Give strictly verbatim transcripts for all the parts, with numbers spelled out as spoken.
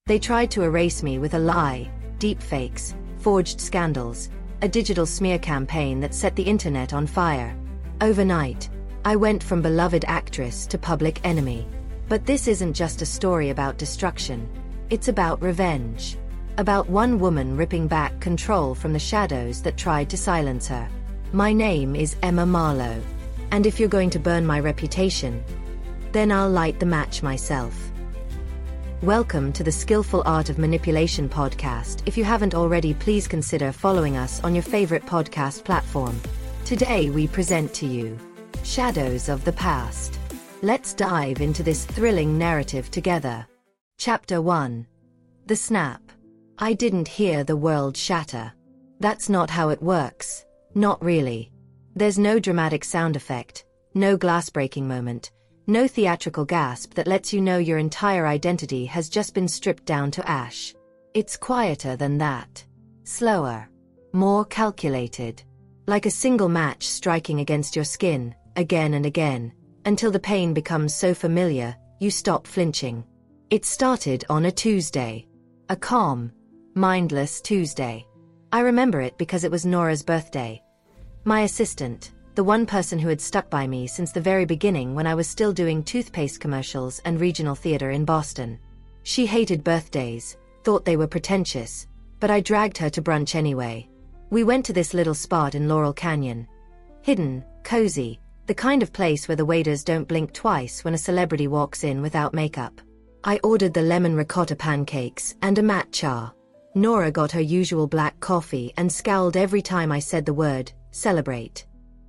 They tried to erase me with a lie, deepfakes, forged scandals, a digital smear campaign that set the internet on fire. Overnight, I went from beloved actress to public enemy. But this isn't just a story about destruction. It's about revenge. About one woman ripping back control from the shadows that tried to silence her. My name is Emma Marlowe. And if you're going to burn my reputation, then I'll light the match myself. Welcome to the Skillful Art of Manipulation podcast. If you haven't already, please consider following us on your favorite podcast platform. Today we present to you Shadows of the Past. Let's dive into this thrilling narrative together. Chapter one. The Snap. I didn't hear the world shatter. That's not how it works. Not really. There's no dramatic sound effect, no glass-breaking moment, no theatrical gasp that lets you know your entire identity has just been stripped down to ash. It's quieter than that. Slower. More calculated. Like a single match striking against your skin, again and again, until the pain becomes so familiar, you stop flinching. It started on a Tuesday. A calm, mindless Tuesday. I remember it because it was Nora's birthday. My assistant, the one person who had stuck by me since the very beginning when I was still doing toothpaste commercials and regional theater in Boston. She hated birthdays, thought they were pretentious, but I dragged her to brunch anyway. We went to this little spot in Laurel Canyon. Hidden, cozy, the kind of place where the waiters don't blink twice when a celebrity walks in without makeup. I ordered the lemon ricotta pancakes and a matcha. Nora got her usual black coffee and scowled every time I said the word, celebrate.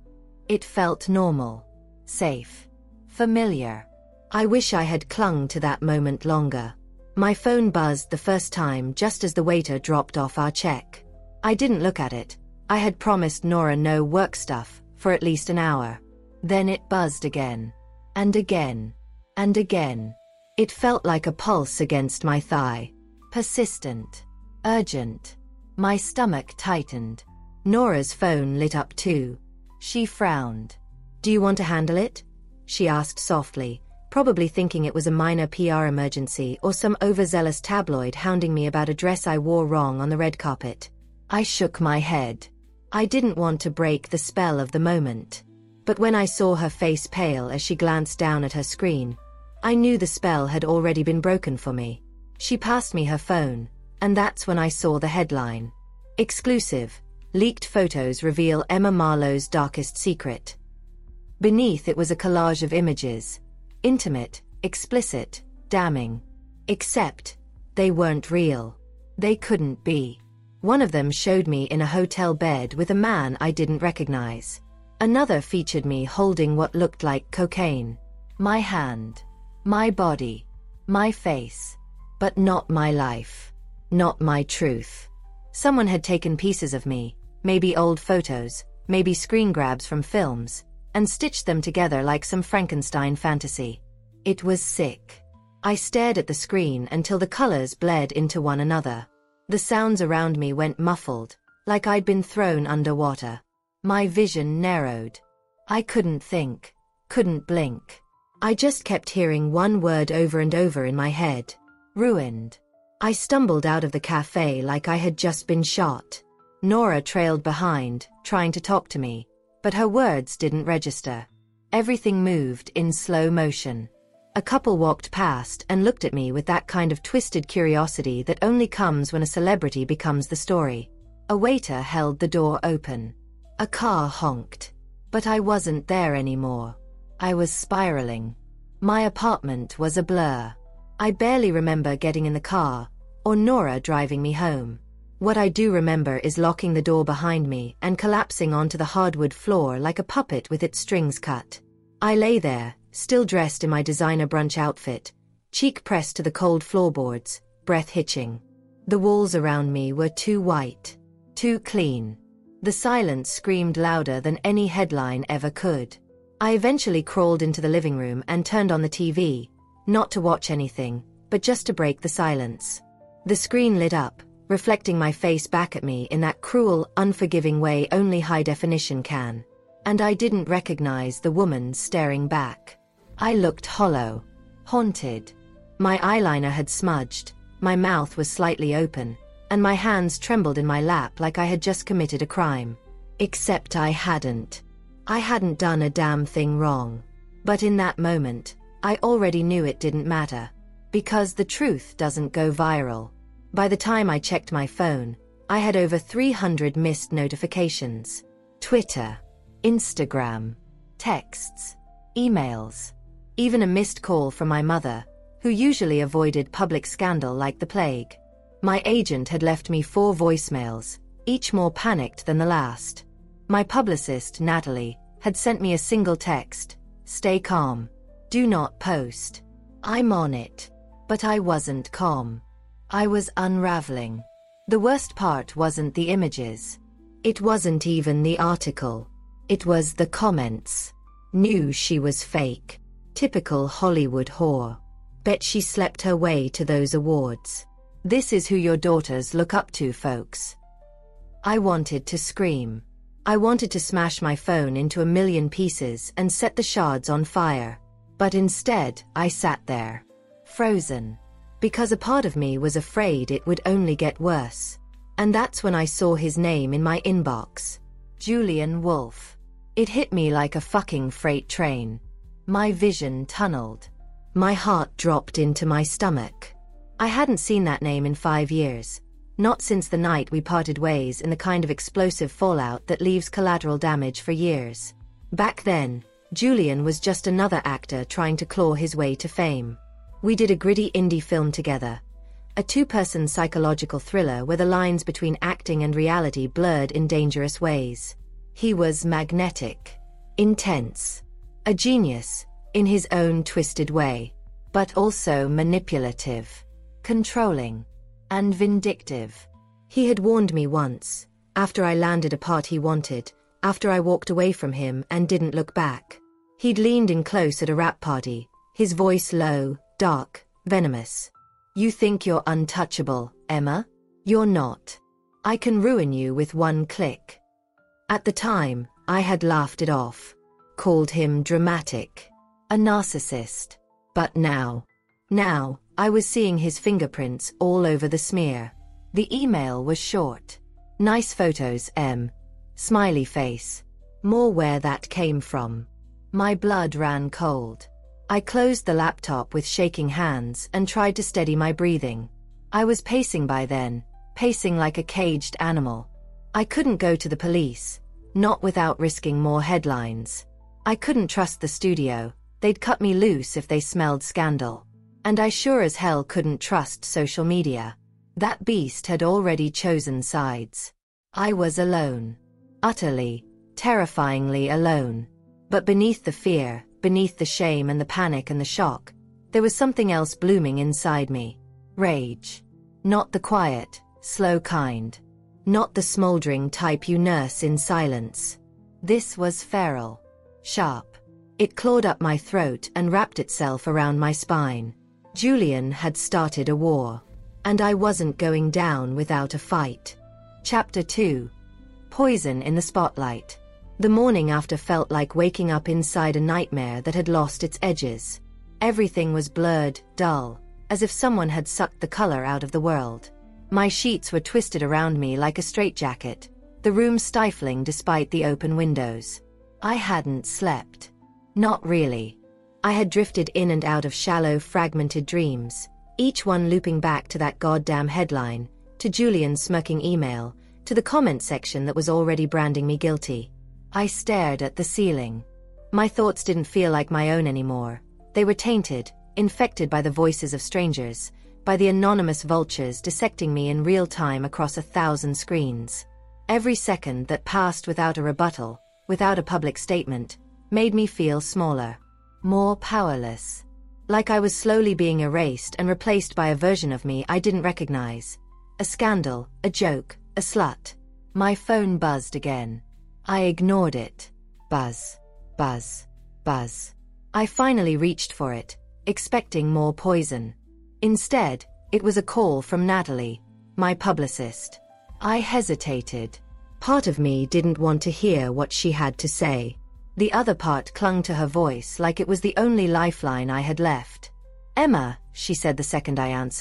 It felt normal, safe, familiar. I wish I had clung to that moment longer. My phone buzzed the first time just as the waiter dropped off our check. I didn't look at it. I had promised Nora no work stuff for at least an hour. Then it buzzed again, and again, and again. It felt like a pulse against my thigh. Persistent, urgent. My stomach tightened. Nora's phone lit up too. She frowned. "Do you want to handle it?" she asked softly, probably thinking it was a minor P R emergency or some overzealous tabloid hounding me about a dress I wore wrong on the red carpet. I shook my head. I didn't want to break the spell of the moment. But when I saw her face pale as she glanced down at her screen, I knew the spell had already been broken for me. She passed me her phone, and that's when I saw the headline. Exclusive. Leaked photos reveal Emma Marlowe's darkest secret. Beneath it was a collage of images. Intimate, explicit, damning. Except, they weren't real. They couldn't be. One of them showed me in a hotel bed with a man I didn't recognize. Another featured me holding what looked like cocaine. My hand. My body. My face. But not my life. Not my truth. Someone had taken pieces of me, maybe old photos, maybe screen grabs from films, and stitched them together like some Frankenstein fantasy. It was sick. I stared at the screen until the colors bled into one another. The sounds around me went muffled, like I'd been thrown underwater. My vision narrowed. I couldn't think, couldn't blink. I just kept hearing one word over and over in my head. Ruined. I stumbled out of the cafe like I had just been shot. Nora trailed behind, trying to talk to me, but her words didn't register. Everything moved in slow motion. A couple walked past and looked at me with that kind of twisted curiosity that only comes when a celebrity becomes the story. A waiter held the door open. A car honked. But I wasn't there anymore. I was spiraling. My apartment was a blur. I barely remember getting in the car, or Nora driving me home. What I do remember is locking the door behind me and collapsing onto the hardwood floor like a puppet with its strings cut. I lay there, still dressed in my designer brunch outfit, cheek pressed to the cold floorboards, breath hitching. The walls around me were too white, too clean. The silence screamed louder than any headline ever could. I eventually crawled into the living room and turned on the T V, not to watch anything, but just to break the silence. The screen lit up, reflecting my face back at me in that cruel, unforgiving way only high definition can. And I didn't recognize the woman staring back. I looked hollow, haunted. My eyeliner had smudged, My mouth was slightly open, and my hands trembled in my lap like I had just committed a crime. Except I hadn't. I hadn't done a damn thing wrong. But in that moment, I already knew it didn't matter. Because the truth doesn't go viral. By the time I checked my phone, I had over three hundred missed notifications. Twitter, Instagram, texts, emails, even a missed call from my mother, who usually avoided public scandal like the plague. My agent had left me four voicemails, each more panicked than the last. My publicist, Natalie, had sent me a single text: "Stay calm. Do not post." I'm on it. But I wasn't calm. I was unraveling. The worst part wasn't the images. It wasn't even the article. It was the comments. Knew she was fake. Typical Hollywood whore. Bet she slept her way to those awards. This is who your daughters look up to, folks. I wanted to scream. I wanted to smash my phone into a million pieces and set the shards on fire. But instead, I sat there. Frozen. Because a part of me was afraid it would only get worse. And that's when I saw his name in my inbox. Julian Wolfe. It hit me like a fucking freight train. My vision tunneled. My heart dropped into my stomach. I hadn't seen that name in five years. Not since the night we parted ways in the kind of explosive fallout that leaves collateral damage for years. Back then, Julian was just another actor trying to claw his way to fame. We did a gritty indie film together. A two-person psychological thriller where the lines between acting and reality blurred in dangerous ways. He was magnetic. Intense. A genius, in his own twisted way. But also manipulative. Controlling. And vindictive. He had warned me once, after I landed a part he wanted, after I walked away from him and didn't look back. He'd leaned in close at a rap party, his voice low, dark, venomous. "You think you're untouchable, Emma? You're not. I can ruin you with one click." At the time, I had laughed it off. Called him dramatic. A narcissist. But now. Now, I was seeing his fingerprints all over the smear. The email was short. "Nice photos, Em." Smiley face. More where that came from. My blood ran cold. I closed the laptop with shaking hands and tried to steady my breathing. I was pacing by then, pacing like a caged animal. I couldn't go to the police, not without risking more headlines. I couldn't trust the studio, they'd cut me loose if they smelled scandal. And I sure as hell couldn't trust social media. That beast had already chosen sides. I was alone. Utterly, terrifyingly alone. But beneath the fear, beneath the shame and the panic and the shock, there was something else blooming inside me. Rage. Not the quiet, slow kind. Not the smoldering type you nurse in silence. This was feral. Sharp. It clawed up my throat and wrapped itself around my spine. Julian had started a war. And I wasn't going down without a fight. Chapter two. Poison in the spotlight. The morning after felt like waking up inside a nightmare that had lost its edges. Everything was blurred, dull, as if someone had sucked the color out of the world. My sheets were twisted around me like a straitjacket, the room stifling despite the open windows. I hadn't slept. Not really. I had drifted in and out of shallow, fragmented dreams, each one looping back to that goddamn headline, to Julian's smirking email, to the comment section that was already branding me guilty. I stared at the ceiling. My thoughts didn't feel like my own anymore. They were tainted, infected by the voices of strangers, by the anonymous vultures dissecting me in real time across a thousand screens. Every second that passed without a rebuttal, without a public statement, made me feel smaller. More powerless. Like I was slowly being erased and replaced by a version of me I didn't recognize. A scandal, a joke, a slut. My phone buzzed again. I ignored it. Buzz. Buzz. Buzz. I finally reached for it, expecting more poison. Instead, it was a call from Natalie, my publicist. I hesitated. Part of me didn't want to hear what she had to say. The other part clung to her voice like it was the only lifeline I had left. "Emma," she said the second I answered,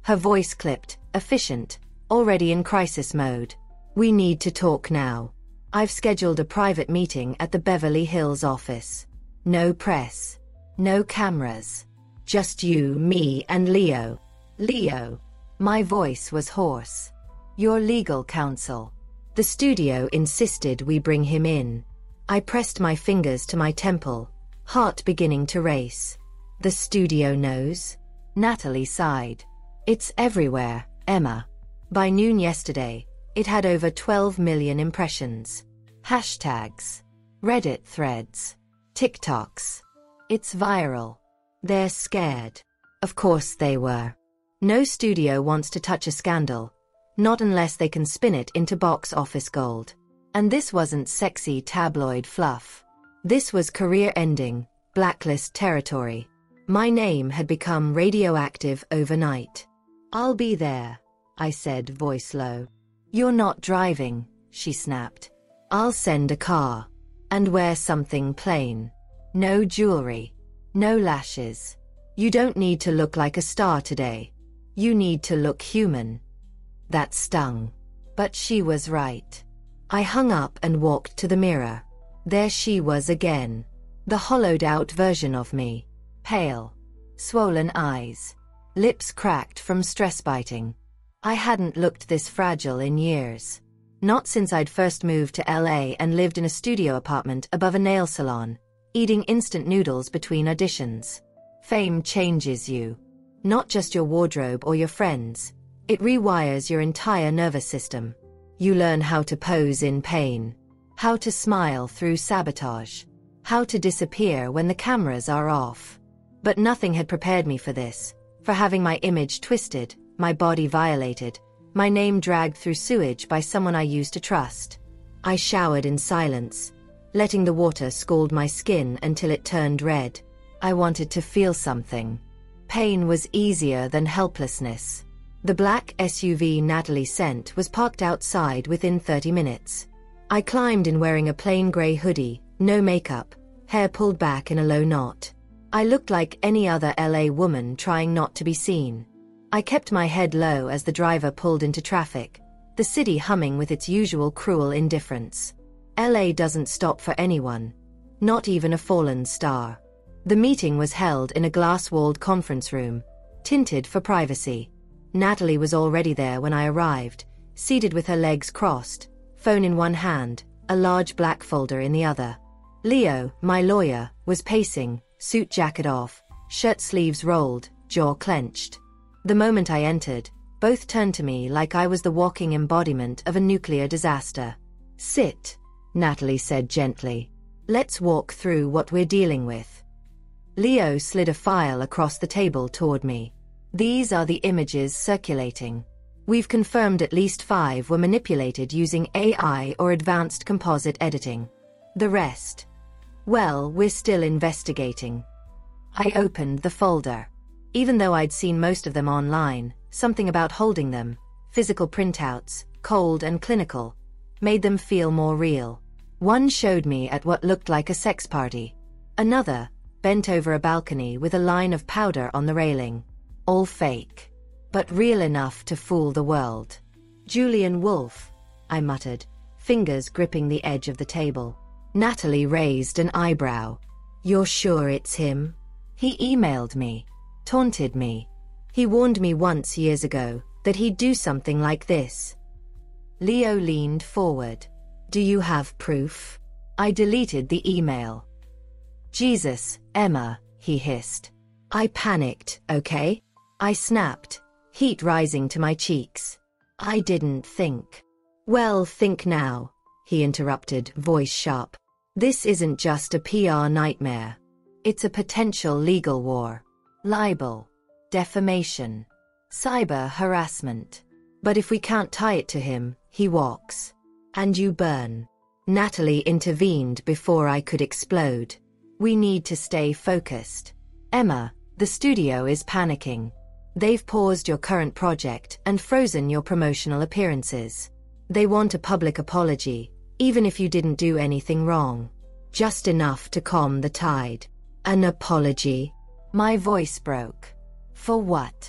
Her voice clipped, efficient, already in crisis mode. We need to talk now. I've scheduled a private meeting at the Beverly Hills office. No press. No cameras. Just you, me, and Leo. Leo. My voice was hoarse. Your legal counsel. The studio insisted we bring him in. I pressed my fingers to my temple, heart beginning to race. The studio knows? Natalie sighed. It's everywhere, Emma. By noon yesterday, it had over twelve million impressions. Hashtags. Reddit threads. TikToks. It's viral. They're scared. Of course they were. No studio wants to touch a scandal, not unless they can spin it into box office gold. And this wasn't sexy tabloid fluff. This was career-ending, blacklist territory. My name had become radioactive overnight. I'll be there, I said, voice low. You're not driving, she snapped. I'll send a car. And wear something plain. No jewelry. No lashes. You don't need to look like a star today. You need to look human. That stung. But she was right. I hung up and walked to the mirror. There she was again. The hollowed-out version of me. Pale. Swollen eyes. Lips cracked from stress biting. I hadn't looked this fragile in years. Not since I'd first moved to L A and lived in a studio apartment above a nail salon, eating instant noodles between auditions. Fame changes you. Not just your wardrobe or your friends. It rewires your entire nervous system. You learn how to pose in pain. How to smile through sabotage. How to disappear when the cameras are off. But nothing had prepared me for this, for having my image twisted, my body violated, my name dragged through sewage by someone I used to trust. I showered in silence, letting the water scald my skin until it turned red. I wanted to feel something. Pain was easier than helplessness. The black S U V Natalie sent was parked outside within thirty minutes. I climbed in wearing a plain gray hoodie, no makeup, hair pulled back in a low knot. I looked like any other L A woman trying not to be seen. I kept my head low as the driver pulled into traffic, the city humming with its usual cruel indifference. L A doesn't stop for anyone, not even a fallen star. The meeting was held in a glass-walled conference room, tinted for privacy. Natalie was already there when I arrived, seated with her legs crossed, phone in one hand, a large black folder in the other. Leo, my lawyer, was pacing, suit jacket off, shirt sleeves rolled, jaw clenched. The moment I entered, both turned to me like I was the walking embodiment of a nuclear disaster. Sit, Natalie said gently. Let's walk through what we're dealing with. Leo slid a file across the table toward me. These are the images circulating. We've confirmed at least five were manipulated using A I or advanced composite editing. The rest? Well, we're still investigating. I opened the folder. Even though I'd seen most of them online, something about holding them, physical printouts, cold and clinical, made them feel more real. One showed me at what looked like a sex party. Another, bent over a balcony with a line of powder on the railing. All fake. But real enough to fool the world. Julian Wolfe, I muttered, fingers gripping the edge of the table. Natalie raised an eyebrow. You're sure it's him? He emailed me. Taunted me. He warned me once years ago that he'd do something like this. Leo leaned forward. Do you have proof? I deleted the email. Jesus, Emma, he hissed. I panicked, okay? I snapped, heat rising to my cheeks. I didn't think. Well, think now, he interrupted, voice sharp. This isn't just a P R nightmare. It's a potential legal war. Libel. Defamation. Cyber harassment. But if we can't tie it to him, he walks. And you burn. Natalie intervened before I could explode. We need to stay focused. Emma, the studio is panicking. They've paused your current project and frozen your promotional appearances. They want a public apology, even if you didn't do anything wrong. Just enough to calm the tide. An apology? My voice broke. For what?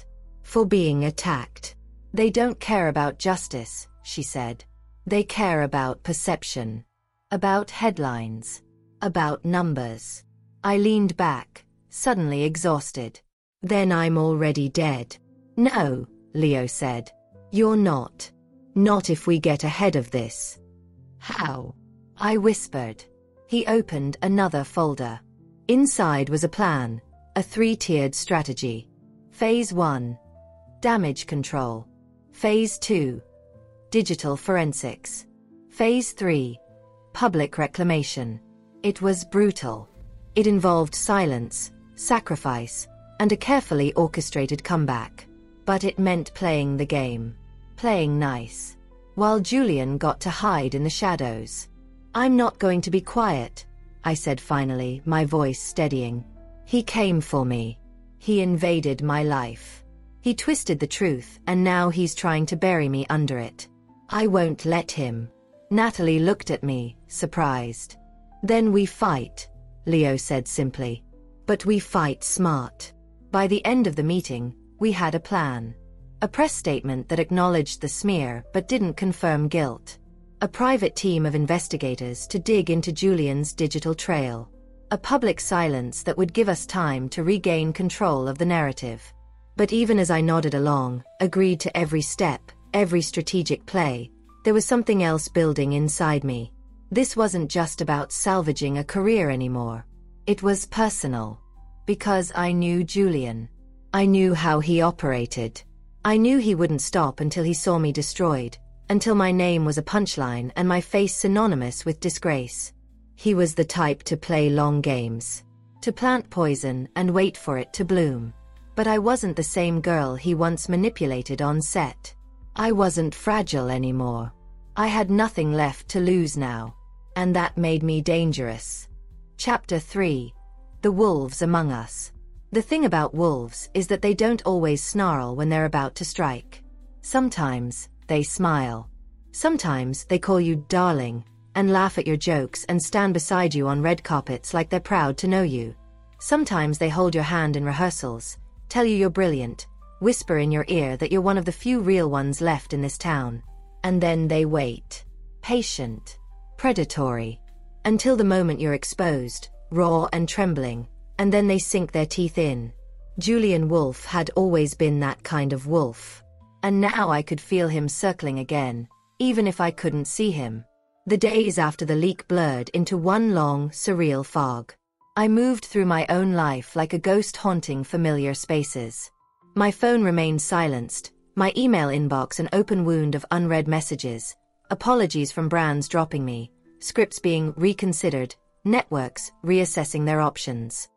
For being attacked. They don't care about justice, she said. They care about perception. About headlines. About numbers. I leaned back, suddenly exhausted. Then I'm already dead. No, Leo said. You're not. Not if we get ahead of this. How? I whispered. He opened another folder. Inside was a plan, a three-tiered strategy. Phase one. Damage control. Phase two. Digital forensics. Phase three. Public reclamation. It was brutal. It involved silence, sacrifice, and a carefully orchestrated comeback. But it meant playing the game. Playing nice. While Julian got to hide in the shadows. I'm not going to be quiet, I said finally, my voice steadying. He came for me. He invaded my life. He twisted the truth, and now he's trying to bury me under it. I won't let him. Natalie looked at me, surprised. Then we fight, Leo said simply. But we fight smart. By the end of the meeting, we had a plan. A press statement that acknowledged the smear but didn't confirm guilt. A private team of investigators to dig into Julian's digital trail. A public silence that would give us time to regain control of the narrative. But even as I nodded along, agreed to every step, every strategic play, there was something else building inside me. This wasn't just about salvaging a career anymore. It was personal. Because I knew Julian. I knew how he operated. I knew he wouldn't stop until he saw me destroyed, until my name was a punchline and my face synonymous with disgrace. He was the type to play long games. To plant poison and wait for it to bloom. But I wasn't the same girl he once manipulated on set. I wasn't fragile anymore. I had nothing left to lose now. And that made me dangerous. Chapter three. The Wolves Among Us. The thing about wolves is that they don't always snarl when they're about to strike. Sometimes, they smile. Sometimes they call you darling, and laugh at your jokes and stand beside you on red carpets like they're proud to know you. Sometimes they hold your hand in rehearsals, tell you you're brilliant, whisper in your ear that you're one of the few real ones left in this town. And then they wait. Patient. Predatory. Until the moment you're exposed, raw and trembling, and then they sink their teeth in. Julian Wolfe had always been that kind of wolf. And now I could feel him circling again, even if I couldn't see him. The days after the leak blurred into one long, surreal fog. I moved through my own life like a ghost haunting familiar spaces. My phone remained silenced, my email inbox an open wound of unread messages, apologies from brands dropping me, scripts being reconsidered, networks reassessing their options.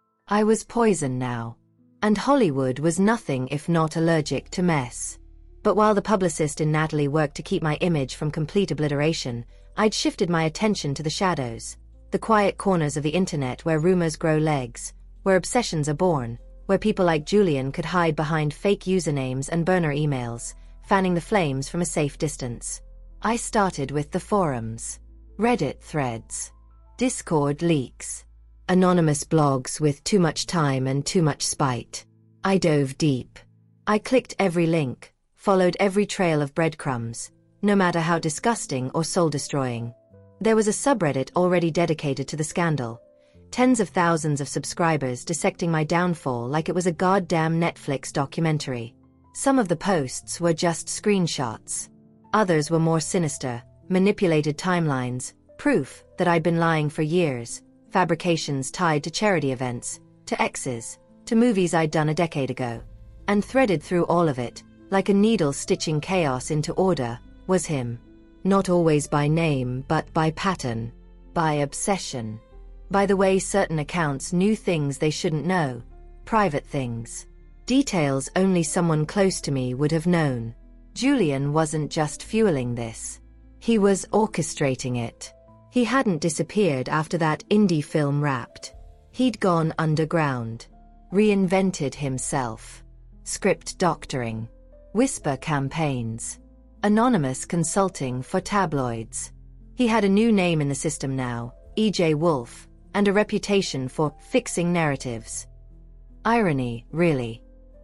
I was poison now. And Hollywood was nothing if not allergic to mess. But while the publicist in Natalie worked to keep my image from complete obliteration, I'd shifted my attention to the shadows, the quiet corners of the internet where rumors grow legs, where obsessions are born, where people like Julian could hide behind fake usernames and burner emails, fanning the flames from a safe distance. I started with the forums. Reddit threads. Discord leaks. Anonymous blogs with too much time and too much spite. I dove deep. I clicked every link, followed every trail of breadcrumbs, no matter how disgusting or soul-destroying. There was a subreddit already dedicated to the scandal. Tens of thousands of subscribers dissecting my downfall like it was a goddamn Netflix documentary. Some of the posts were just screenshots. Others were more sinister, manipulated timelines, proof that I'd been lying for years, fabrications tied to charity events, to exes, to movies I'd done a decade ago. And threaded through all of it, like a needle stitching chaos into order, was him. Not always by name but by pattern. By obsession. By the way certain accounts knew things they shouldn't know. Private things. Details only someone close to me would have known. Julian wasn't just fueling this. He was orchestrating it. He hadn't disappeared after that indie film Wrapped. He'd gone underground. Reinvented himself. Script doctoring. Whisper campaigns. Anonymous consulting for tabloids. He had a new name in the system now, E J Wolfe, and a reputation for fixing narratives. Irony, really.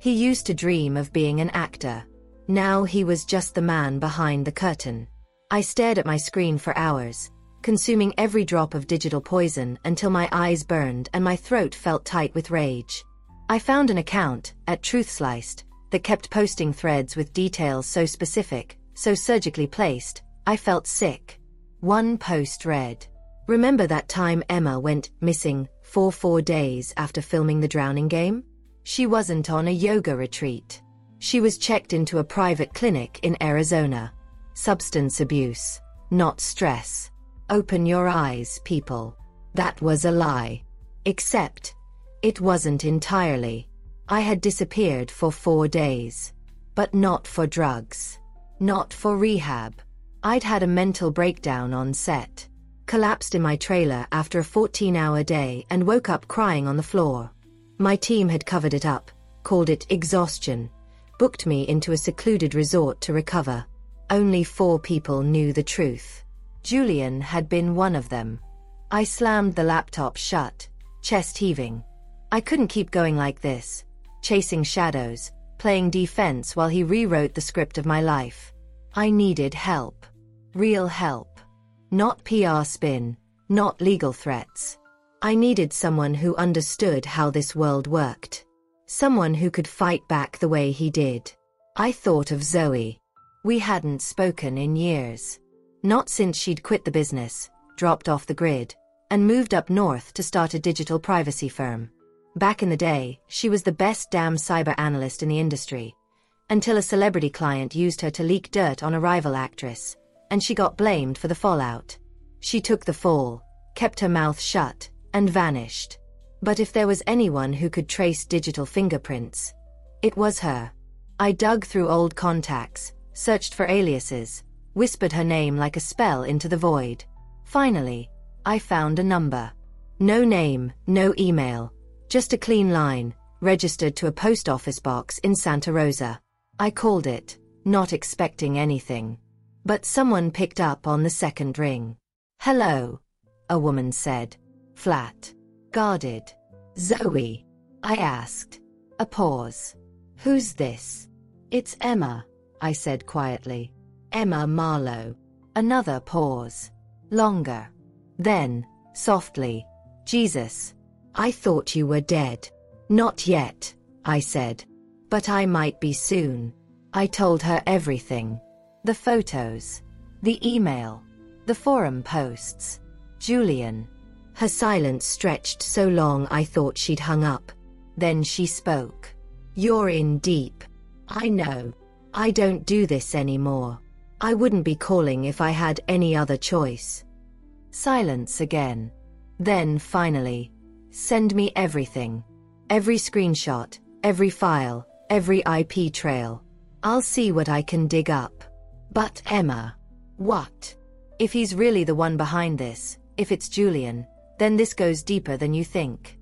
He used to dream of being an actor. Now he was just the man behind the curtain. I stared at my screen for hours, consuming every drop of digital poison until my eyes burned and my throat felt tight with rage. I found an account, at TruthSliced, that kept posting threads with details so specific, so surgically placed, I felt sick. One post read, "Remember that time Emma went missing for four days after filming The Drowning Game? She wasn't on a yoga retreat. She was checked into a private clinic in Arizona. Substance abuse, not stress. Open your eyes, people. That was a lie. Except, it wasn't entirely. I had disappeared for four days. But not for drugs. Not for rehab. I'd had a mental breakdown on set. Collapsed in my trailer after a fourteen-hour day and woke up crying on the floor. My team had covered it up, called it exhaustion, booked me into a secluded resort to recover. Only four people knew the truth. Julian had been one of them. I slammed the laptop shut, chest heaving. I couldn't keep going like this, chasing shadows, playing defense while he rewrote the script of my life. I needed help. Real help. Not P R spin, not legal threats. I needed someone who understood how this world worked. Someone who could fight back the way he did. I thought of Zoe. We hadn't spoken in years. Not since she'd quit the business, dropped off the grid, and moved up north to start a digital privacy firm. Back in the day, she was the best damn cyber analyst in the industry. Until a celebrity client used her to leak dirt on a rival actress, and she got blamed for the fallout. She took the fall, kept her mouth shut, and vanished. But if there was anyone who could trace digital fingerprints, it was her. I dug through old contacts, searched for aliases, whispered her name like a spell into the void. Finally, I found a number. No name, no email, just a clean line, registered to a post office box in Santa Rosa. I called it, not expecting anything. But someone picked up on the second ring. "Hello," a woman said. Flat. Guarded. "Zoe?" I asked. A pause. "Who's this?" "It's Emma," I said quietly. "Emma Marlowe." Another pause. Longer. Then, softly, "Jesus, I thought you were dead." "Not yet," I said. "But I might be soon." I told her everything. The photos. The email. The forum posts. Julian. Her silence stretched so long I thought she'd hung up. Then she spoke. "You're in deep. I know. I don't do this anymore. I wouldn't be calling if I had any other choice." Silence again. Then finally, "Send me everything. Every screenshot, every file, every I P trail. I'll see what I can dig up." "But Emma." "What? If he's really the one behind this, if it's Julian, then this goes deeper than you think."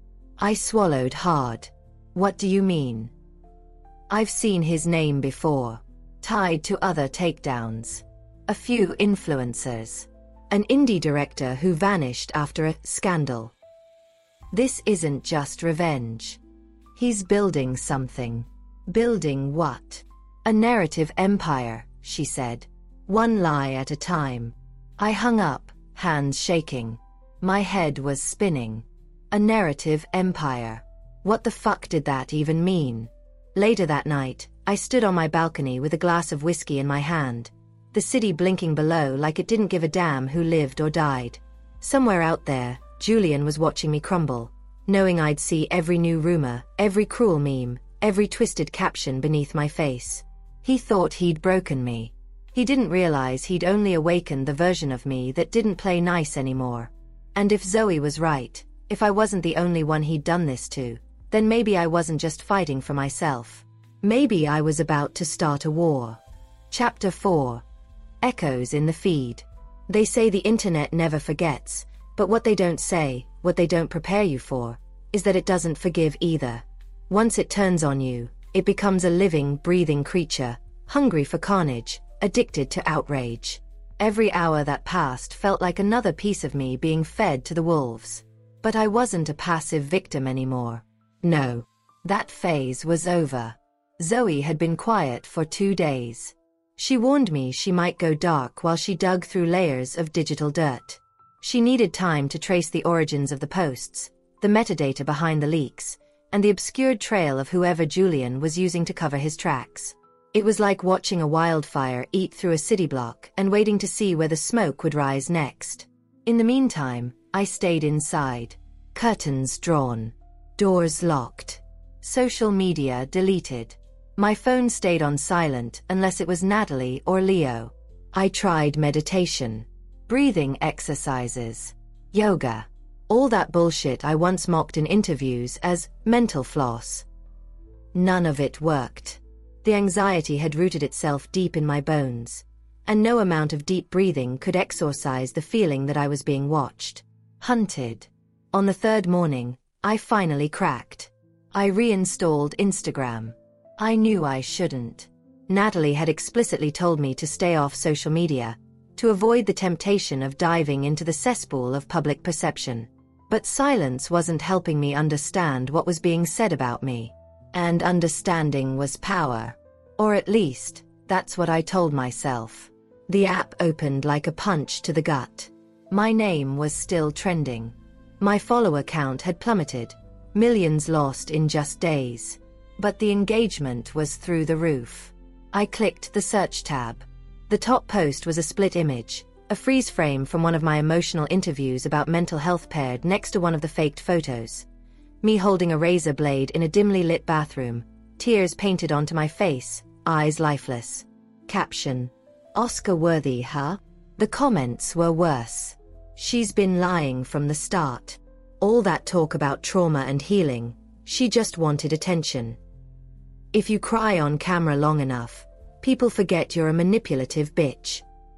I swallowed hard. "What do you mean?" "I've seen his name before. Tied to other takedowns. A few influencers. An indie director who vanished after a scandal. This isn't just revenge. He's building something." "Building what?" "A narrative empire," she said. "One lie at a time." I hung up, hands shaking. My head was spinning. A narrative empire. What the fuck did that even mean? Later that night, I stood on my balcony with a glass of whiskey in my hand, the city blinking below like it didn't give a damn who lived or died. Somewhere out there, Julian was watching me crumble, knowing I'd see every new rumor, every cruel meme, every twisted caption beneath my face. He thought he'd broken me. He didn't realize he'd only awakened the version of me that didn't play nice anymore. And if Zoe was right, if I wasn't the only one he'd done this to, then maybe I wasn't just fighting for myself. Maybe I was about to start a war. Chapter four. Echoes in the feed. They say the internet never forgets, but what they don't say, what they don't prepare you for, is that it doesn't forgive either. Once it turns on you, it becomes a living, breathing creature, hungry for carnage, addicted to outrage. Every hour that passed felt like another piece of me being fed to the wolves. But I wasn't a passive victim anymore. No. That phase was over. Zoe had been quiet for two days. She warned me she might go dark while she dug through layers of digital dirt. She needed time to trace the origins of the posts, the metadata behind the leaks, and the obscured trail of whoever Julian was using to cover his tracks. It was like watching a wildfire eat through a city block and waiting to see where the smoke would rise next. In the meantime, I stayed inside. Curtains drawn. Doors locked. Social media deleted. My phone stayed on silent unless it was Natalie or Leo. I tried meditation, breathing exercises, yoga, all that bullshit I once mocked in interviews as mental floss. None of it worked. The anxiety had rooted itself deep in my bones, and no amount of deep breathing could exorcise the feeling that I was being watched, hunted. On the third morning, I finally cracked. I reinstalled Instagram. I knew I shouldn't. Natalie had explicitly told me to stay off social media, to avoid the temptation of diving into the cesspool of public perception. But silence wasn't helping me understand what was being said about me. And understanding was power. Or at least, that's what I told myself. The app opened like a punch to the gut. My name was still trending. My follower count had plummeted, millions lost in just days. But the engagement was through the roof. I clicked the search tab. The top post was a split image, a freeze frame from one of my emotional interviews about mental health paired next to one of the faked photos. Me holding a razor blade in a dimly lit bathroom, tears painted onto my face, eyes lifeless. Caption: Oscar-worthy, huh? The comments were worse. She's been lying from the start. All that talk about trauma and healing, she just wanted attention. If you cry on camera long enough, people forget you're a manipulative bitch.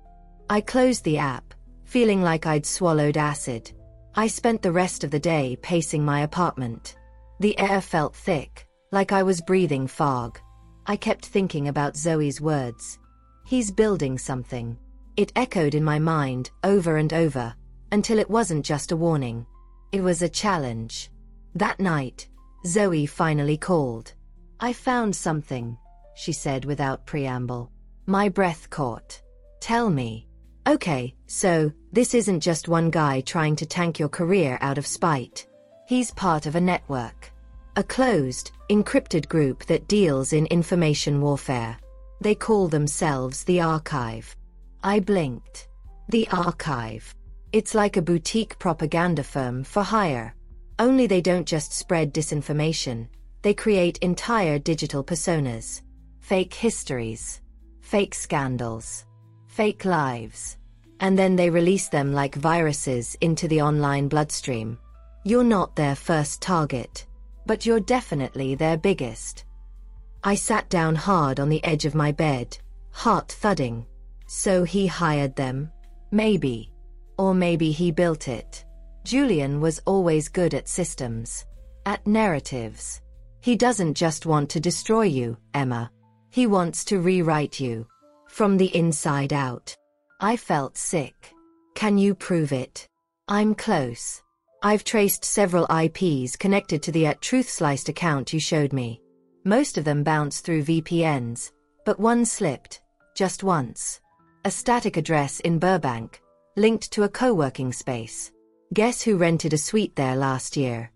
I closed the app, feeling like I'd swallowed acid. I spent the rest of the day pacing my apartment. The air felt thick, like I was breathing fog. I kept thinking about Zoe's words. He's building something. It echoed in my mind over and over, until it wasn't just a warning. It was a challenge. That night, Zoe finally called. I found something, she said without preamble. My breath caught. Tell me. Okay, so, this isn't just one guy trying to tank your career out of spite. He's part of a network. A closed, encrypted group that deals in information warfare. They call themselves the Archive. I blinked. The Archive. It's like a boutique propaganda firm for hire. Only they don't just spread disinformation. They create entire digital personas. Fake histories. Fake scandals. Fake lives. And then they release them like viruses into the online bloodstream. You're not their first target, but you're definitely their biggest. I sat down hard on the edge of my bed, heart thudding. So he hired them? Maybe. Or maybe he built it. Julian was always good at systems. At narratives. He doesn't just want to destroy you, Emma. He wants to rewrite you. From the inside out. I felt sick. Can you prove it? I'm close. I've traced several I Ps connected to the at Truth Sliced account you showed me. Most of them bounced through V P Ns, but one slipped, just once. A static address in Burbank, linked to a co-working space. Guess who rented a suite there last year?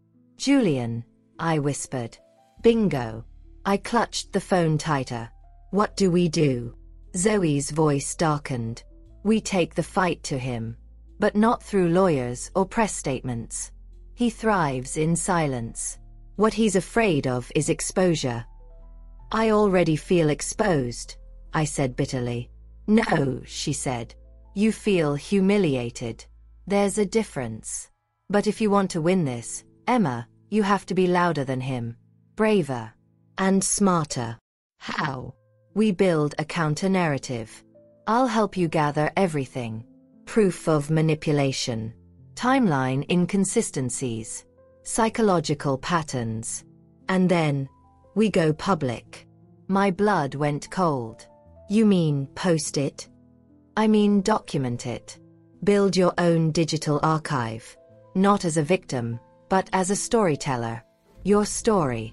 Julian, I whispered. Bingo. I clutched the phone tighter. What do we do? Zoe's voice darkened. We take the fight to him. But not through lawyers or press statements. He thrives in silence. What he's afraid of is exposure. I already feel exposed, I said bitterly. No, she said. You feel humiliated. There's a difference. But if you want to win this, Emma, you have to be louder than him. Braver. And smarter. How? We build a counter-narrative. I'll help you gather everything. Proof of manipulation. Timeline inconsistencies. Psychological patterns. And then, we go public. My blood went cold. You mean post it? I mean document it. Build your own digital archive. Not as a victim, but as a storyteller. Your story.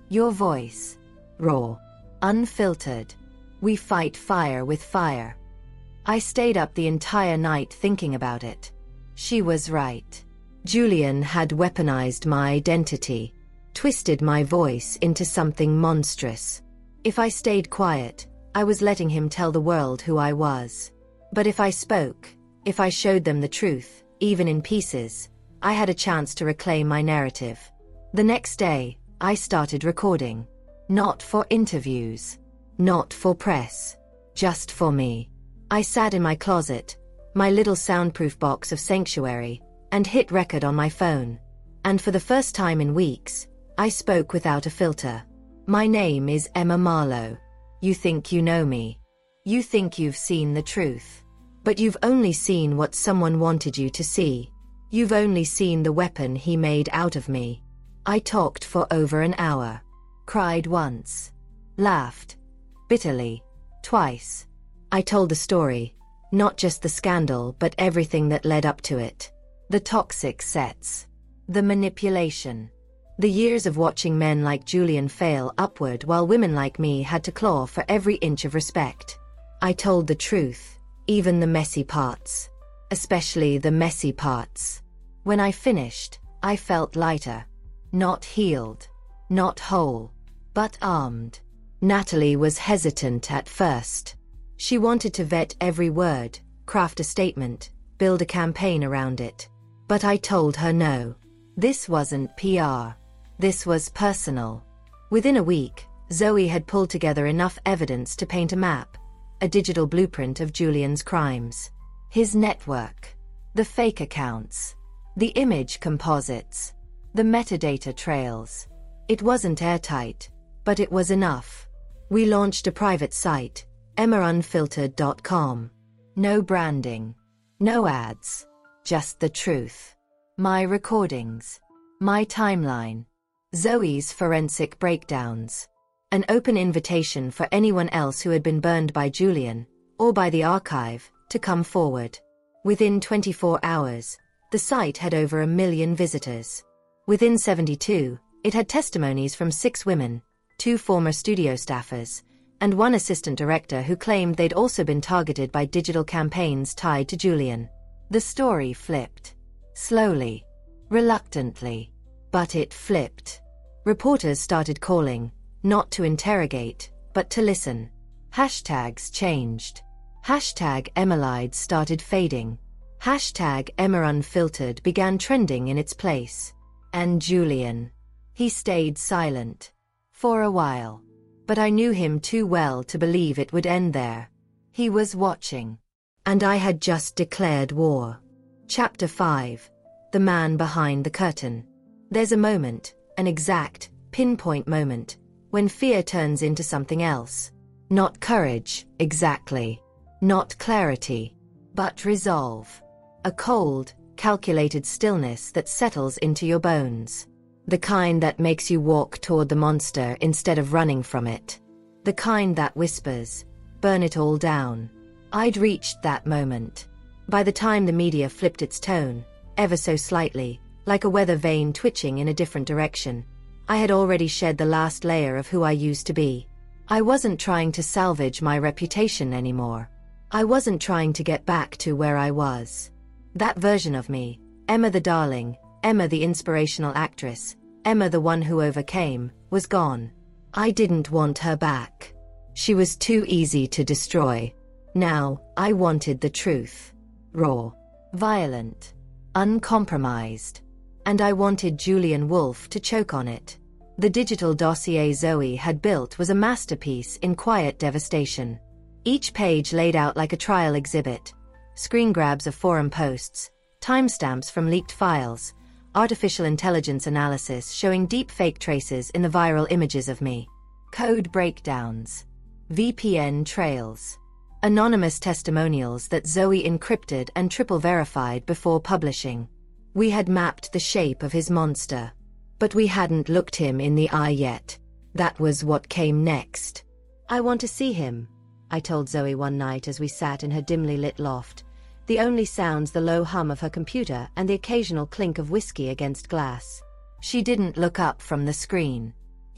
Your voice. Raw. Unfiltered. We fight fire with fire. I stayed up the entire night thinking about it. She was right. Julian had weaponized my identity, twisted my voice into something monstrous. If I stayed quiet, I was letting him tell the world who I was. But if I spoke, if I showed them the truth, even in pieces, I had a chance to reclaim my narrative. The next day, I started recording. Not for interviews. Not for press. Just for me. I sat in my closet, my little soundproof box of sanctuary, and hit record on my phone. And for the first time in weeks, I spoke without a filter. My name is Emma Marlowe. You think you know me. You think you've seen the truth. But you've only seen what someone wanted you to see. You've only seen the weapon he made out of me. I talked for over an hour. Cried once. Laughed. Bitterly. Twice. I told the story. Not just the scandal, but everything that led up to it. The toxic sets. The manipulation. The years of watching men like Julian fail upward while women like me had to claw for every inch of respect. I told the truth, even the messy parts. Especially the messy parts. When I finished, I felt lighter. Not healed. Not whole. But armed. Natalie was hesitant at first. She wanted to vet every word, craft a statement, build a campaign around it. But I told her no. This wasn't P R. This was personal. Within a week, Zoe had pulled together enough evidence to paint a map, a digital blueprint of Julian's crimes. His network. The fake accounts. The image composites. The metadata trails. It wasn't airtight, but it was enough. We launched a private site, emma unfiltered dot com. No branding. No ads. Just the truth. My recordings. My timeline. Zoe's forensic breakdowns. An open invitation for anyone else who had been burned by Julian, or by the archive, to come forward. Within twenty-four hours, the site had over a million visitors. Within seventy-two, it had testimonies from six women, two former studio staffers, and one assistant director who claimed they'd also been targeted by digital campaigns tied to Julian. The story flipped. Slowly. Reluctantly. But it flipped. Reporters started calling, not to interrogate, but to listen. Hashtags changed. Hashtag Emmalide started fading. Hashtag Emma Unfiltered began trending in its place. And Julian. He stayed silent. For a while. But I knew him too well to believe it would end there. He was watching. And I had just declared war. Chapter five. The Man Behind the Curtain. There's a moment, an exact, pinpoint moment, when fear turns into something else. Not courage, exactly. Not clarity. But resolve. A cold, calculated stillness that settles into your bones. The kind that makes you walk toward the monster instead of running from it. The kind that whispers, burn it all down. I'd reached that moment. By the time the media flipped its tone, ever so slightly, like a weather vane twitching in a different direction, I had already shed the last layer of who I used to be. I wasn't trying to salvage my reputation anymore. I wasn't trying to get back to where I was. That version of me, Emma the darling, Emma the inspirational actress, Emma the one who overcame, was gone. I didn't want her back. She was too easy to destroy. Now, I wanted the truth. Raw. Violent. Uncompromised. And I wanted Julian Wolfe to choke on it. The digital dossier Zoe had built was a masterpiece in quiet devastation. Each page laid out like a trial exhibit. Screen grabs of forum posts, timestamps from leaked files, artificial intelligence analysis showing deep fake traces in the viral images of me. Code breakdowns. V P N trails. Anonymous testimonials that Zoe encrypted and triple verified before publishing. We had mapped the shape of his monster. But we hadn't looked him in the eye yet. That was what came next. I want to see him, I told Zoe one night as we sat in her dimly lit loft, the only sounds the low hum of her computer and the occasional clink of whiskey against glass. She didn't look up from the screen.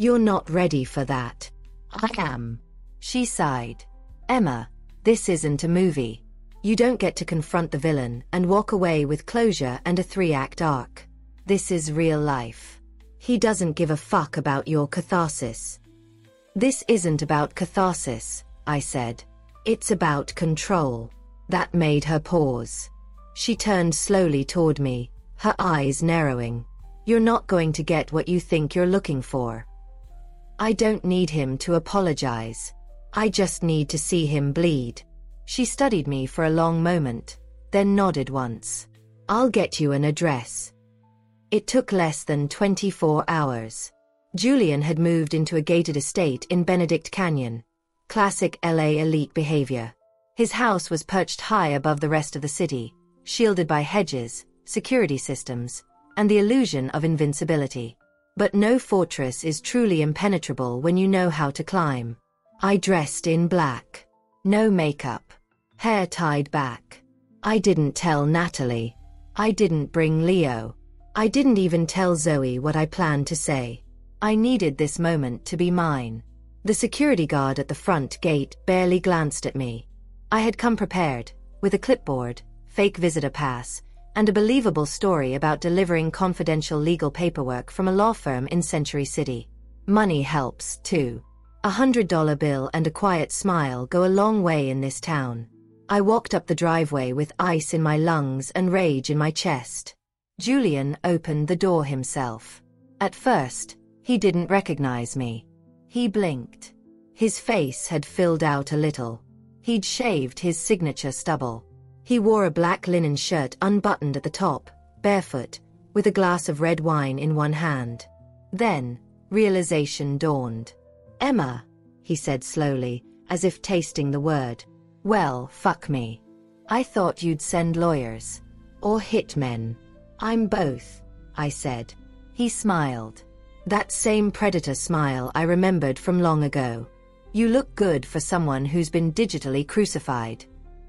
You're not ready for that. I am. She sighed. Emma, this isn't a movie. You don't get to confront the villain and walk away with closure and a three-act arc. This is real life. He doesn't give a fuck about your catharsis. This isn't about catharsis, I said. It's about control. That made her pause. She turned slowly toward me, her eyes narrowing. You're not going to get what you think you're looking for. I don't need him to apologize. I just need to see him bleed. She studied me for a long moment, then nodded once. I'll get you an address. It took less than twenty-four hours. Julian had moved into a gated estate in Benedict Canyon. Classic L A elite behavior. His house was perched high above the rest of the city, shielded by hedges, security systems, and the illusion of invincibility. But no fortress is truly impenetrable when you know how to climb. I dressed in black. No makeup. Hair tied back. I didn't tell Natalie. I didn't bring Leo. I didn't even tell Zoe what I planned to say. I needed this moment to be mine. The security guard at the front gate barely glanced at me. I had come prepared, with a clipboard, fake visitor pass, and a believable story about delivering confidential legal paperwork from a law firm in Century City. Money helps, too. A hundred dollar bill and a quiet smile go a long way in this town. I walked up the driveway with ice in my lungs and rage in my chest. Julian opened the door himself. At first, he didn't recognize me. He blinked. His face had filled out a little. He'd shaved his signature stubble. He wore a black linen shirt unbuttoned at the top, barefoot, with a glass of red wine in one hand. Then, realization dawned. Emma, he said slowly, as if tasting the word. Well, fuck me. I thought you'd send lawyers. Or hitmen. I'm both, I said. He smiled. That same predator smile I remembered from long ago. You look good for someone who's been digitally crucified.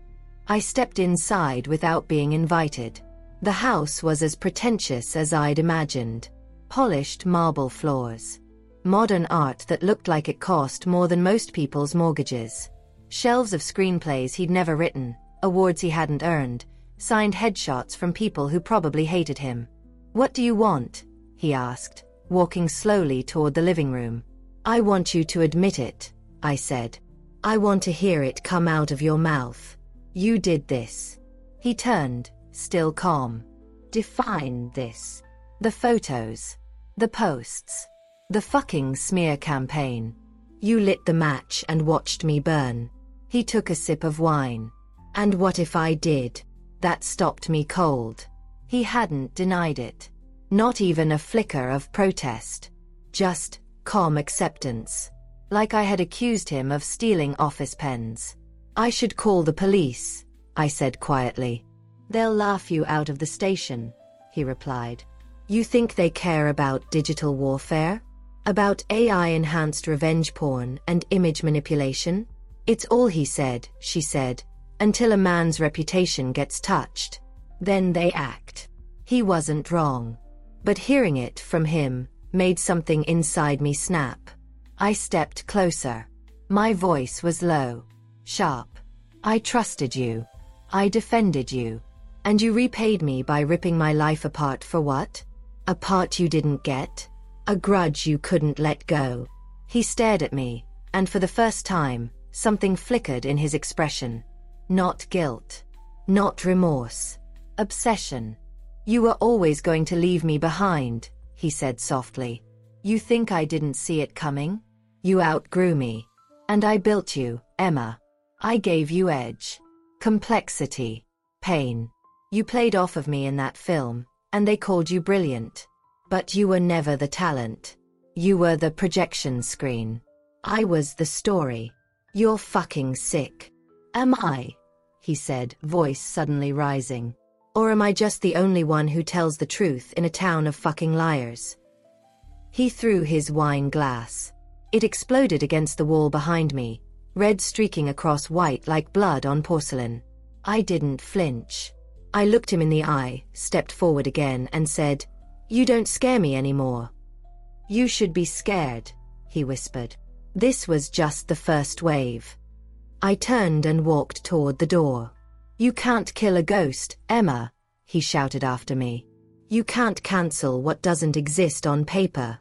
I stepped inside without being invited. The house was as pretentious as I'd imagined. Polished marble floors. Modern art that looked like it cost more than most people's mortgages. Shelves of screenplays he'd never written, awards he hadn't earned, signed headshots from people who probably hated him. What do you want? He asked, walking slowly toward the living room. I want you to admit it, I said. I want to hear it come out of your mouth. You did this. He turned, still calm. Define this. The photos. The posts. The fucking smear campaign. You lit the match and watched me burn. He took a sip of wine. And what if I did? That stopped me cold. He hadn't denied it. Not even a flicker of protest. Just calm acceptance. Like I had accused him of stealing office pens. I should call the police, I said quietly. They'll laugh you out of the station, he replied. You think they care about digital warfare? About A I-enhanced revenge porn and image manipulation? It's all he said, she said, until a man's reputation gets touched. Then they act. He wasn't wrong. But hearing it from him made something inside me snap. I stepped closer. My voice was low. Sharp. I trusted you. I defended you. And you repaid me by ripping my life apart for what? A part you didn't get? A grudge you couldn't let go? He stared at me, and for the first time, something flickered in his expression. Not guilt. Not remorse. Obsession. You were always going to leave me behind, he said softly. You think I didn't see it coming? You outgrew me. And I built you, Emma. I gave you edge. Complexity. Pain. You played off of me in that film, and they called you brilliant. But you were never the talent. You were the projection screen. I was the story. You're fucking sick. Am I? He said, voice suddenly rising. Or am I just the only one who tells the truth in a town of fucking liars? He threw his wine glass. It exploded against the wall behind me, red streaking across white like blood on porcelain. I didn't flinch. I looked him in the eye, stepped forward again, and said, You don't scare me anymore. You should be scared, he whispered. This was just the first wave. I turned and walked toward the door. You can't kill a ghost, Emma, he shouted after me. You can't cancel what doesn't exist on paper.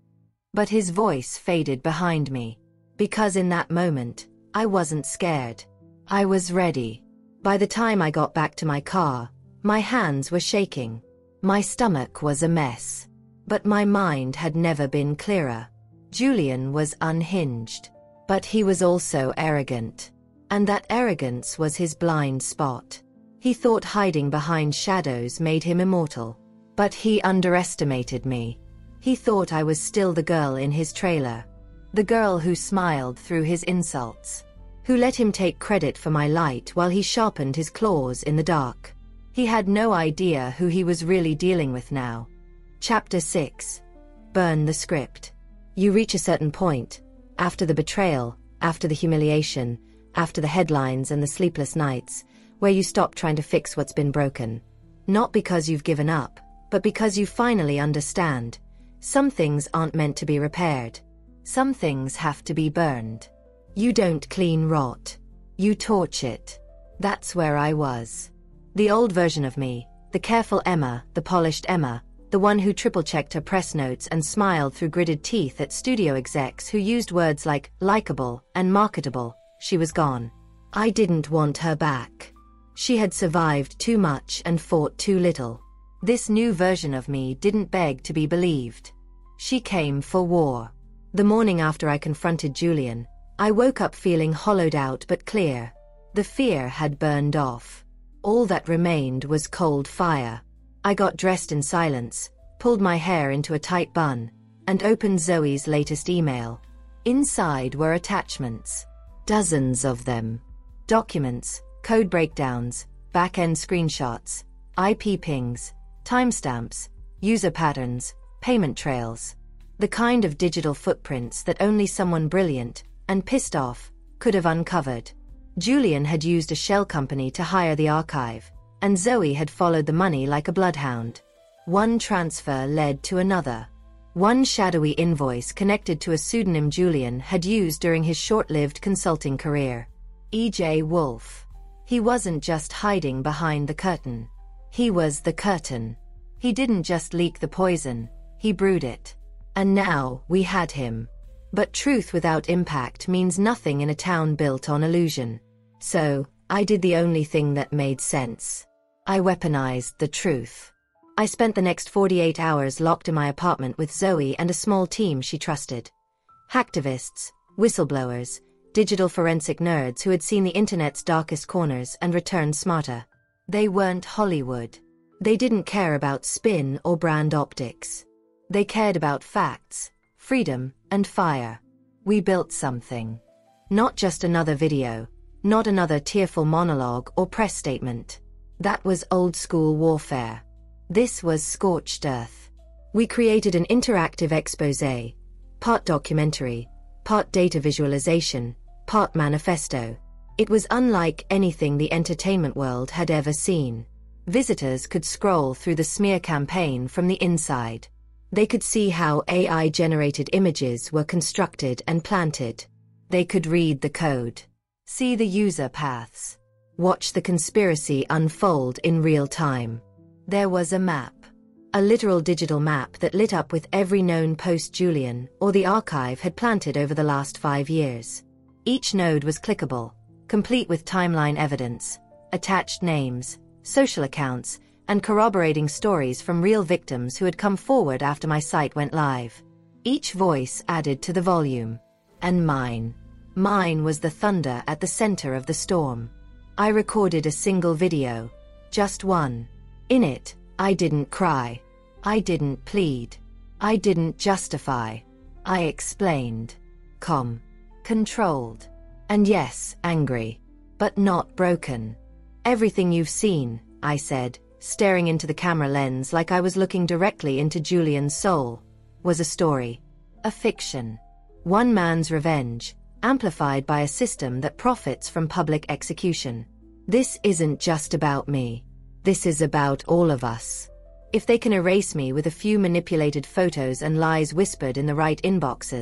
But his voice faded behind me. Because in that moment, I wasn't scared. I was ready. By the time I got back to my car, my hands were shaking. My stomach was a mess. But my mind had never been clearer. Julian was unhinged. But he was also arrogant. And that arrogance was his blind spot. He thought hiding behind shadows made him immortal. But he underestimated me. He thought I was still the girl in his trailer. The girl who smiled through his insults. Who let him take credit for my light while he sharpened his claws in the dark. He had no idea who he was really dealing with now. Chapter six. Burn the script. You reach a certain point, after the betrayal, after the humiliation, after the headlines and the sleepless nights, where you stop trying to fix what's been broken. Not because you've given up, but because you finally understand. Some things aren't meant to be repaired. Some things have to be burned. You don't clean rot. You torch it. That's where I was. The old version of me, the careful Emma, the polished Emma, the one who triple-checked her press notes and smiled through gritted teeth at studio execs who used words like likable and marketable, she was gone. I didn't want her back. She had survived too much and fought too little. This new version of me didn't beg to be believed. She came for war. The morning after I confronted Julian, I woke up feeling hollowed out but clear. The fear had burned off. All that remained was cold fire. I got dressed in silence, pulled my hair into a tight bun, and opened Zoe's latest email. Inside were attachments. Dozens of them. Documents, code breakdowns, back-end screenshots, I P pings, timestamps, user patterns, payment trails. The kind of digital footprints that only someone brilliant and pissed off could have uncovered. Julian had used a shell company to hire the archive, and Zoe had followed the money like a bloodhound. One transfer led to another. One shadowy invoice connected to a pseudonym Julian had used during his short-lived consulting career. E J Wolf. He wasn't just hiding behind the curtain. He was the curtain. He didn't just leak the poison, he brewed it. And now, we had him. But truth without impact means nothing in a town built on illusion. So, I did the only thing that made sense. I weaponized the truth. I spent the next forty-eight hours locked in my apartment with Zoe and a small team she trusted. Hacktivists, whistleblowers, digital forensic nerds who had seen the internet's darkest corners and returned smarter. They weren't Hollywood. They didn't care about spin or brand optics. They cared about facts, freedom, and fire. We built something. Not just another video, not another tearful monologue or press statement. That was old-school warfare. This was scorched earth. We created an interactive exposé, part documentary, part data visualization, part manifesto. It was unlike anything the entertainment world had ever seen. Visitors could scroll through the smear campaign from the inside. They could see how A I-generated images were constructed and planted. They could read the code, see the user paths, watch the conspiracy unfold in real time. There was a map. A literal digital map that lit up with every known post Julian or the archive had planted over the last five years. Each node was clickable, complete with timeline evidence, attached names, social accounts, and corroborating stories from real victims who had come forward after my site went live. Each voice added to the volume. And mine. Mine was the thunder at the center of the storm. I recorded a single video. Just one. In it, I didn't cry. I didn't plead. I didn't justify. I explained. Calm. Controlled. And yes, angry. But not broken. Everything you've seen, I said, staring into the camera lens like I was looking directly into Julian's soul, was a story. A fiction. One man's revenge, amplified by a system that profits from public execution. This isn't just about me. This is about all of us. If they can erase me with a few manipulated photos and lies whispered in the right inboxes,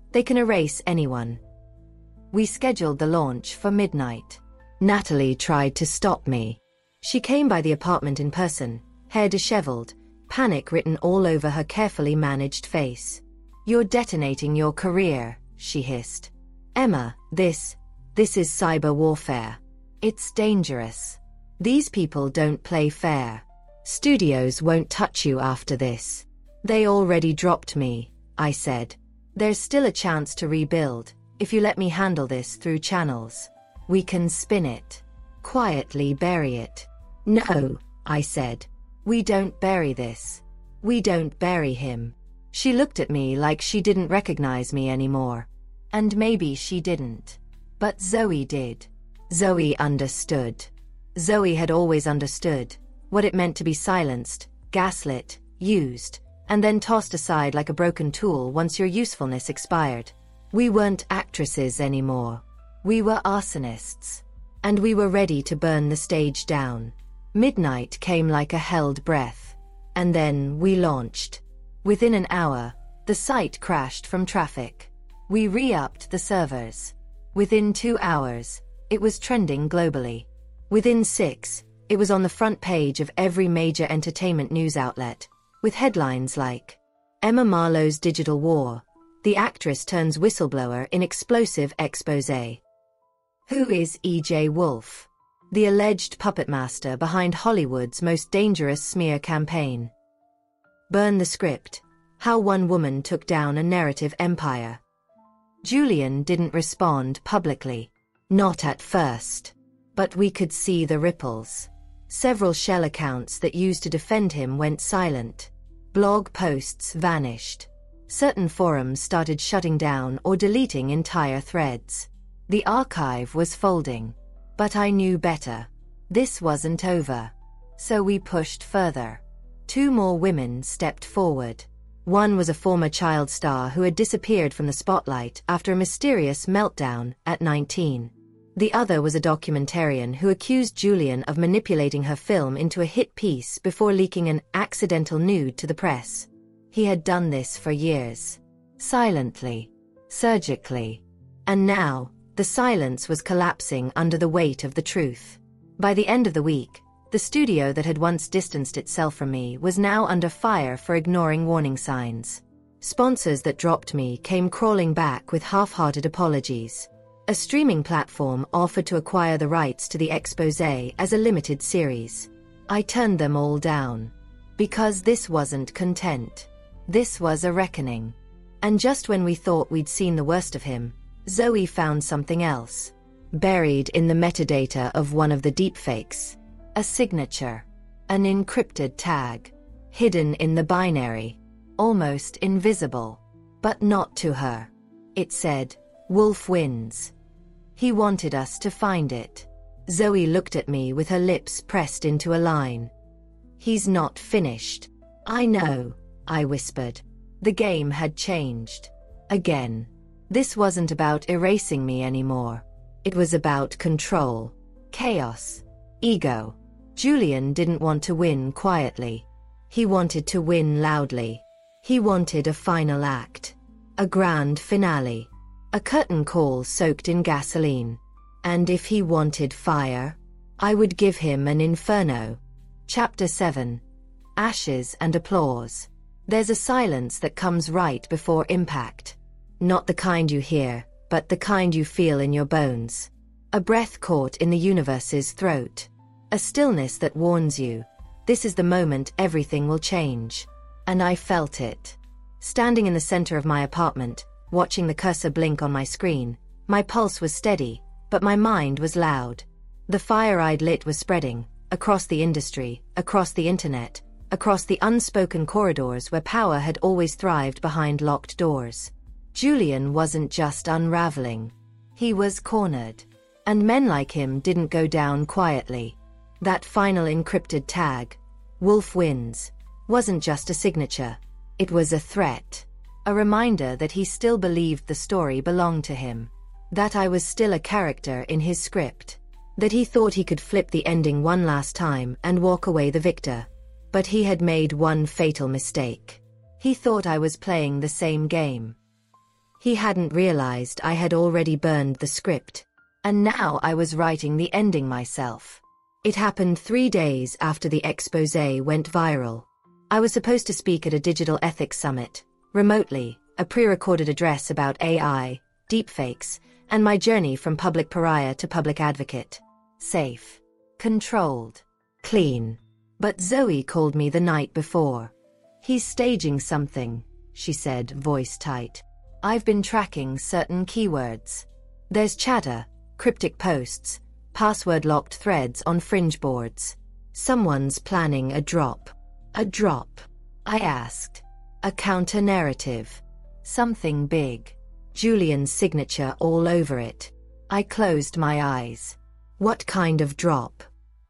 They can erase anyone. We scheduled the launch for midnight. Natalie tried to stop me. She came by the apartment in person, hair disheveled, panic written all over her carefully managed face. "You're detonating your career," she hissed. "Emma, this, this is cyber warfare. It's dangerous. These people don't play fair. Studios won't touch you after this." "They already dropped me," I said. "There's still a chance to rebuild, if you let me handle this through channels. We can spin it. Quietly bury it." "No," I said. "We don't bury this. We don't bury him." She looked at me like she didn't recognize me anymore. And maybe she didn't. But Zoe did. Zoe understood. Zoe had always understood what it meant to be silenced, gaslit, used, and then tossed aside like a broken tool once your usefulness expired. We weren't actresses anymore. We were arsonists. And we were ready to burn the stage down. Midnight came like a held breath. And then we launched. Within an hour, the site crashed from traffic. We re-upped the servers. Within two hours, it was trending globally. Within six, it was on the front page of every major entertainment news outlet, with headlines like, "Emma Marlowe's Digital War. The actress turns whistleblower in explosive exposé." Who is E J Wolf? The alleged puppet master behind Hollywood's most dangerous smear campaign. Burn the script. How one woman took down a narrative empire. Julian didn't respond publicly. Not at first. But we could see the ripples. Several shell accounts that used to defend him went silent. Blog posts vanished. Certain forums started shutting down or deleting entire threads. The archive was folding. But I knew better. This wasn't over. So we pushed further. Two more women stepped forward. One was a former child star who had disappeared from the spotlight after a mysterious meltdown at nineteen. The other was a documentarian who accused Julian of manipulating her film into a hit piece before leaking an accidental nude to the press. He had done this for years. Silently. Surgically. And now, the silence was collapsing under the weight of the truth. By the end of the week, the studio that had once distanced itself from me was now under fire for ignoring warning signs. Sponsors that dropped me came crawling back with half-hearted apologies. A streaming platform offered to acquire the rights to the exposé as a limited series. I turned them all down. Because this wasn't content. This was a reckoning. And just when we thought we'd seen the worst of him, Zoe found something else. Buried in the metadata of one of the deepfakes. A signature. An encrypted tag. Hidden in the binary. Almost invisible. But not to her. It said, "Wolf wins." He wanted us to find it. Zoe looked at me with her lips pressed into a line. "He's not finished." "I know," I whispered. The game had changed. Again. This wasn't about erasing me anymore. It was about control. Chaos. Ego. Julian didn't want to win quietly. He wanted to win loudly. He wanted a final act. A grand finale. A curtain call soaked in gasoline. And if he wanted fire, I would give him an inferno. Chapter seven. Ashes and applause. There's a silence that comes right before impact. Not the kind you hear, but the kind you feel in your bones. A breath caught in the universe's throat. A stillness that warns you. This is the moment everything will change. And I felt it. Standing in the center of my apartment, watching the cursor blink on my screen, my pulse was steady, but my mind was loud. The fire I'd lit was spreading, across the industry, across the internet, across the unspoken corridors where power had always thrived behind locked doors. Julian wasn't just unraveling. He was cornered. And men like him didn't go down quietly. That final encrypted tag, "Wolf wins," wasn't just a signature. It was a threat. A reminder that he still believed the story belonged to him. That I was still a character in his script. That he thought he could flip the ending one last time and walk away the victor. But he had made one fatal mistake. He thought I was playing the same game. He hadn't realized I had already burned the script. And now I was writing the ending myself. It happened three days after the exposé went viral. I was supposed to speak at a digital ethics summit, remotely, a pre-recorded address about A I, deepfakes, and my journey from public pariah to public advocate. Safe. Controlled. Clean. But Zoe called me the night before. "He's staging something," she said, voice tight. "I've been tracking certain keywords. There's chatter, cryptic posts, password-locked threads on fringe boards. Someone's planning a drop." "A drop?" I asked. "A counter-narrative. Something big. Julian's signature all over it." I closed my eyes. "What kind of drop?"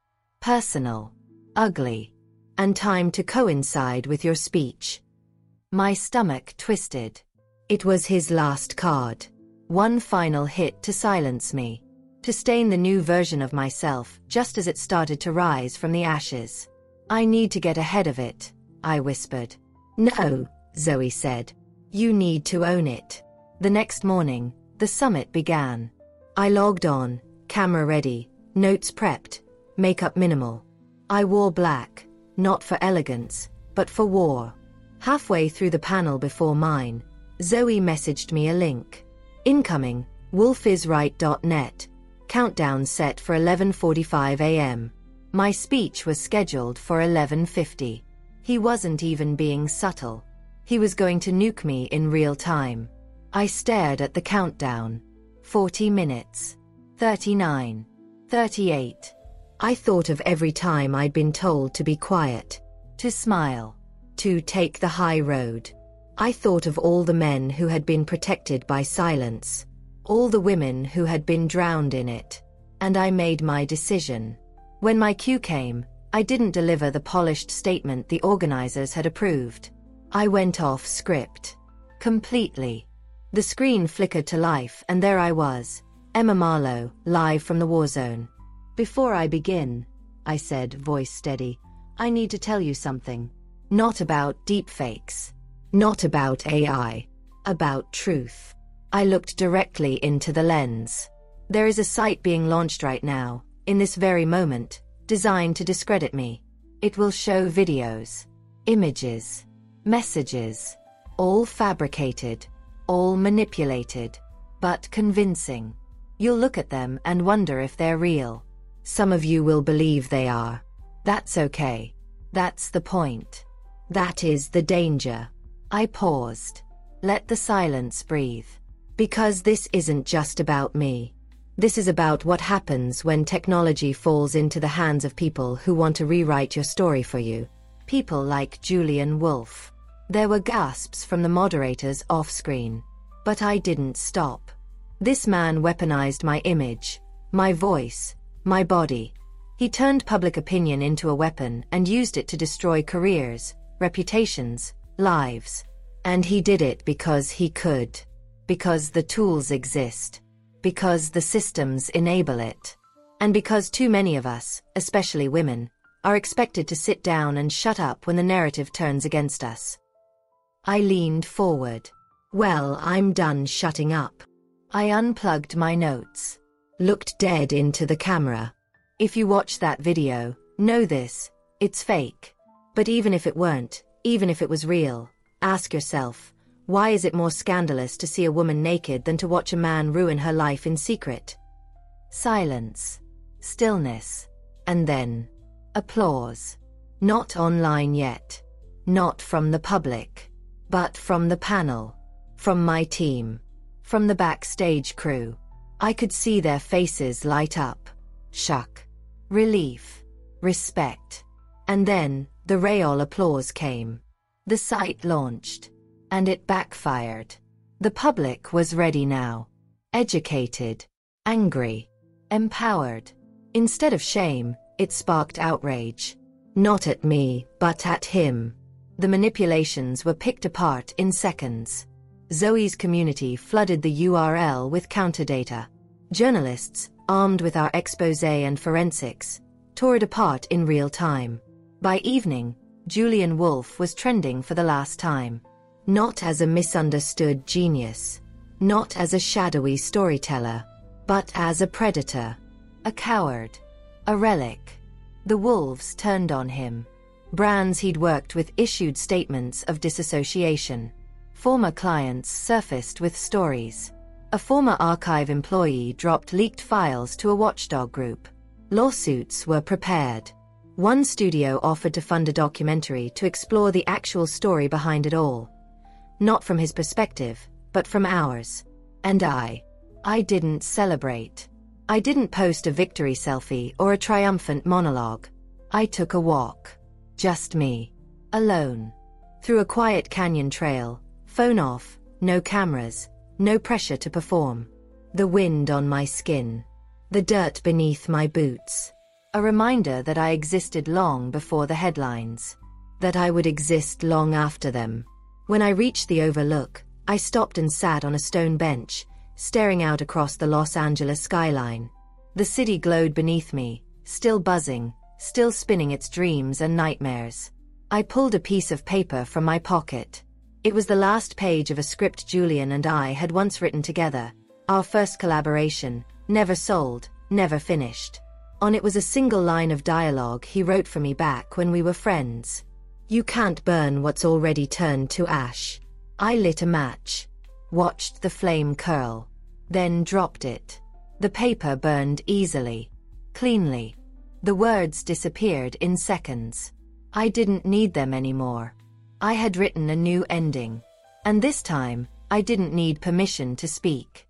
"Personal. Ugly. And timed to coincide with your speech." My stomach twisted. It was his last card. One final hit to silence me. To stain the new version of myself just as it started to rise from the ashes. "I need to get ahead of it," I whispered. "No," Zoe said. "You need to own it." The next morning, the summit began. I logged on, camera ready, notes prepped, makeup minimal. I wore black, not for elegance, but for war. Halfway through the panel before mine, Zoe messaged me a link. "Incoming, wolf is right dot net. Countdown set for eleven forty-five a m" My speech was scheduled for eleven fifty. He wasn't even being subtle. He was going to nuke me in real time. I stared at the countdown. forty minutes. thirty-nine. thirty-eight. I thought of every time I'd been told to be quiet, to smile, to take the high road. I thought of all the men who had been protected by silence, all the women who had been drowned in it. And I made my decision. When my cue came, I didn't deliver the polished statement the organizers had approved. I went off script. Completely. The screen flickered to life and there I was, Emma Marlowe, live from the war zone. "Before I begin," I said, voice steady, "I need to tell you something. Not about deepfakes. Not about A I. About truth." I looked directly into the lens. "There is a site being launched right now, in this very moment, designed to discredit me. It will show videos, images, messages, all fabricated, all manipulated, but convincing. You'll look at them and wonder if they're real. Some of you will believe they are. That's okay. That's the point. That is the danger." I paused. Let the silence breathe. Because this isn't just about me. This is about what happens when technology falls into the hands of people who want to rewrite your story for you. People like Julian Wolf. There were gasps from the moderators off-screen. But I didn't stop. This man weaponized my image, my voice, my body. He turned public opinion into a weapon and used it to destroy careers, reputations, lives. And he did it because he could. Because the tools exist. Because the systems enable it. And because too many of us, especially women, are expected to sit down and shut up when the narrative turns against us. I leaned forward. "Well, I'm done shutting up." I unplugged my notes. Looked dead into the camera. "If you watch that video, know this, it's fake. But even if it weren't, even if it was real, ask yourself, why is it more scandalous to see a woman naked than to watch a man ruin her life in secret?" Silence. Stillness. And then applause. Not online yet. Not from the public. But from the panel. From my team. From the backstage crew. I could see their faces light up. Shock. Relief. Respect. And then, the real applause came. The site launched. And it backfired. The public was ready now. Educated. Angry. Empowered. Instead of shame, it sparked outrage. Not at me, but at him. The manipulations were picked apart in seconds. Zoe's community flooded the U R L with counterdata. Journalists, armed with our exposé and forensics, tore it apart in real time. By evening, Julian Wolf was trending for the last time. Not as a misunderstood genius, Not as a shadowy storyteller, but as a predator. A coward. A relic. The wolves turned on him. Brands he'd worked with issued statements of disassociation. Former clients surfaced with stories. A former archive employee dropped leaked files to a watchdog group. Lawsuits were prepared. One studio offered to fund a documentary to explore the actual story behind it all. Not from his perspective, but from ours. And I. I didn't celebrate. I didn't post a victory selfie or a triumphant monologue. I took a walk. Just me. Alone. Through a quiet canyon trail, phone off, no cameras, no pressure to perform. The wind on my skin. The dirt beneath my boots. A reminder that I existed long before the headlines. That I would exist long after them. When I reached the overlook, I stopped and sat on a stone bench, staring out across the Los Angeles skyline. The city glowed beneath me, still buzzing, still spinning its dreams and nightmares. I pulled a piece of paper from my pocket. It was the last page of a script Julian and I had once written together, our first collaboration, never sold, never finished. On it was a single line of dialogue he wrote for me back when we were friends. You can't burn what's already turned to ash. I lit a match. Watched the flame curl. Then dropped it. The paper burned easily. Cleanly. The words disappeared in seconds. I didn't need them anymore. I had written a new ending. And this time, I didn't need permission to speak.